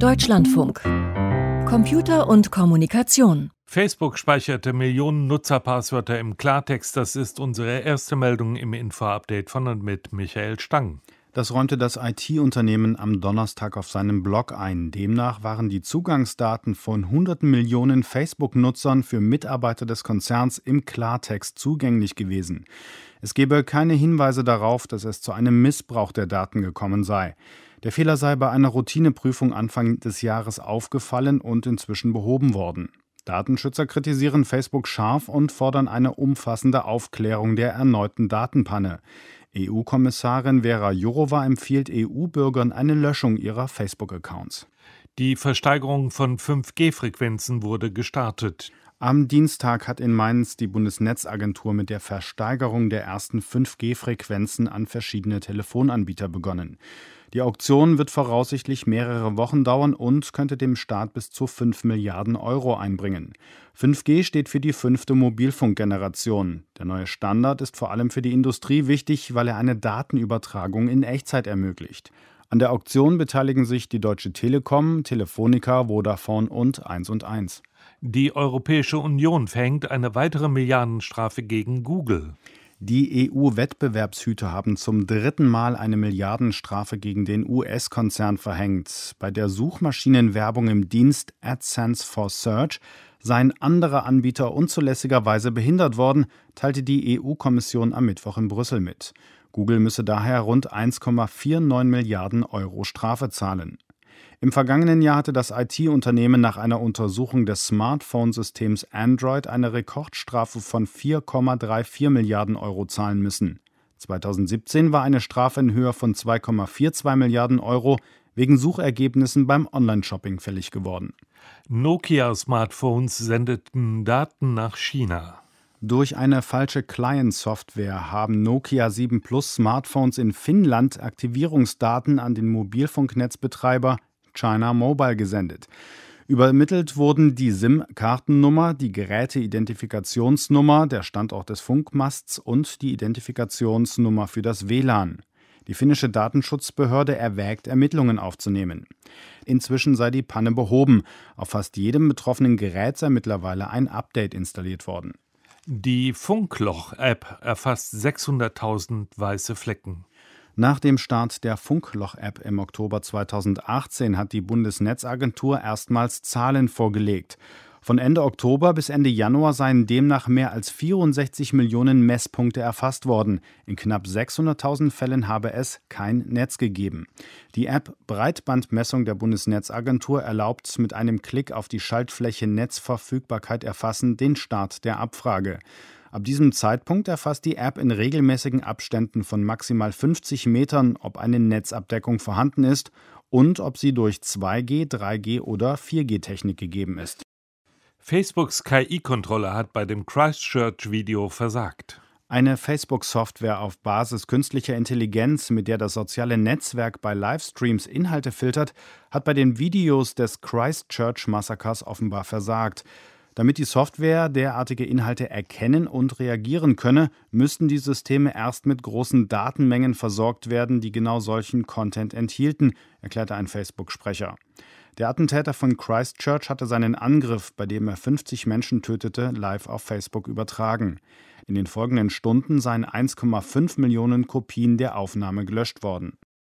Deutschlandfunk. Computer und Kommunikation. Facebook speicherte Millionen Nutzerpasswörter im Klartext. Das ist unsere erste Meldung im Info-Update von und mit Michael Stang. Das räumte das IT-Unternehmen am Donnerstag auf seinem Blog ein. Demnach waren die Zugangsdaten von hunderten Millionen Facebook-Nutzern für Mitarbeiter des Konzerns im Klartext zugänglich gewesen. Es gebe keine Hinweise darauf, dass es zu einem Missbrauch der Daten gekommen sei. Der Fehler sei bei einer Routineprüfung Anfang des Jahres aufgefallen und inzwischen behoben worden. Datenschützer kritisieren Facebook scharf und fordern eine umfassende Aufklärung der erneuten Datenpanne. EU-Kommissarin Vera Jourova empfiehlt EU-Bürgern eine Löschung ihrer Facebook-Accounts. Die Versteigerung von 5G-Frequenzen wurde gestartet. Am Dienstag hat in Mainz die Bundesnetzagentur mit der Versteigerung der ersten 5G-Frequenzen an verschiedene Telefonanbieter begonnen. Die Auktion wird voraussichtlich mehrere Wochen dauern und könnte dem Staat bis zu 5 Milliarden Euro einbringen. 5G steht für die 5. Mobilfunkgeneration. Der neue Standard ist vor allem für die Industrie wichtig, weil er eine Datenübertragung in Echtzeit ermöglicht. An der Auktion beteiligen sich die Deutsche Telekom, Telefonica, Vodafone und 1&1. Die Europäische Union verhängt eine weitere Milliardenstrafe gegen Google. Die EU-Wettbewerbshüter haben zum 3. Mal eine Milliardenstrafe gegen den US-Konzern verhängt. Bei der Suchmaschinenwerbung im Dienst AdSense for Search seien andere Anbieter unzulässigerweise behindert worden, teilte die EU-Kommission am Mittwoch in Brüssel mit. Google müsse daher rund 1,49 Milliarden Euro Strafe zahlen. Im vergangenen Jahr hatte das IT-Unternehmen nach einer Untersuchung des Smartphone-Systems Android eine Rekordstrafe von 4,34 Milliarden Euro zahlen müssen. 2017 war eine Strafe in Höhe von 2,42 Milliarden Euro wegen Suchergebnissen beim Online-Shopping fällig geworden. Nokia-Smartphones sendeten Daten nach China. Durch eine falsche Client-Software haben Nokia 7 Plus Smartphones in Finnland Aktivierungsdaten an den Mobilfunknetzbetreiber China Mobile gesendet. Übermittelt wurden die SIM-Kartennummer, die Geräteidentifikationsnummer, der Standort des Funkmasts und die Identifikationsnummer für das WLAN. Die finnische Datenschutzbehörde erwägt, Ermittlungen aufzunehmen. Inzwischen sei die Panne behoben. Auf fast jedem betroffenen Gerät sei mittlerweile ein Update installiert worden. Die Funkloch-App erfasst 600.000 weiße Flecken. Nach dem Start der Funkloch-App im Oktober 2018 hat die Bundesnetzagentur erstmals Zahlen vorgelegt. Von Ende Oktober bis Ende Januar seien demnach mehr als 64 Millionen Messpunkte erfasst worden. In knapp 600.000 Fällen habe es kein Netz gegeben. Die App Breitbandmessung der Bundesnetzagentur erlaubt mit einem Klick auf die Schaltfläche Netzverfügbarkeit erfassen den Start der Abfrage. Ab diesem Zeitpunkt erfasst die App in regelmäßigen Abständen von maximal 50 Metern, ob eine Netzabdeckung vorhanden ist und ob sie durch 2G, 3G oder 4G-Technik gegeben ist. Facebooks KI-Kontrolle hat bei dem Christchurch-Video versagt. Eine Facebook-Software auf Basis künstlicher Intelligenz, mit der das soziale Netzwerk bei Livestreams Inhalte filtert, hat bei den Videos des Christchurch-Massakers offenbar versagt. Damit die Software derartige Inhalte erkennen und reagieren könne, müssten die Systeme erst mit großen Datenmengen versorgt werden, die genau solchen Content enthielten, erklärte ein Facebook-Sprecher. Der Attentäter von Christchurch hatte seinen Angriff, bei dem er 50 Menschen tötete, live auf Facebook übertragen. In den folgenden Stunden seien 1,5 Millionen Kopien der Aufnahme gelöscht worden.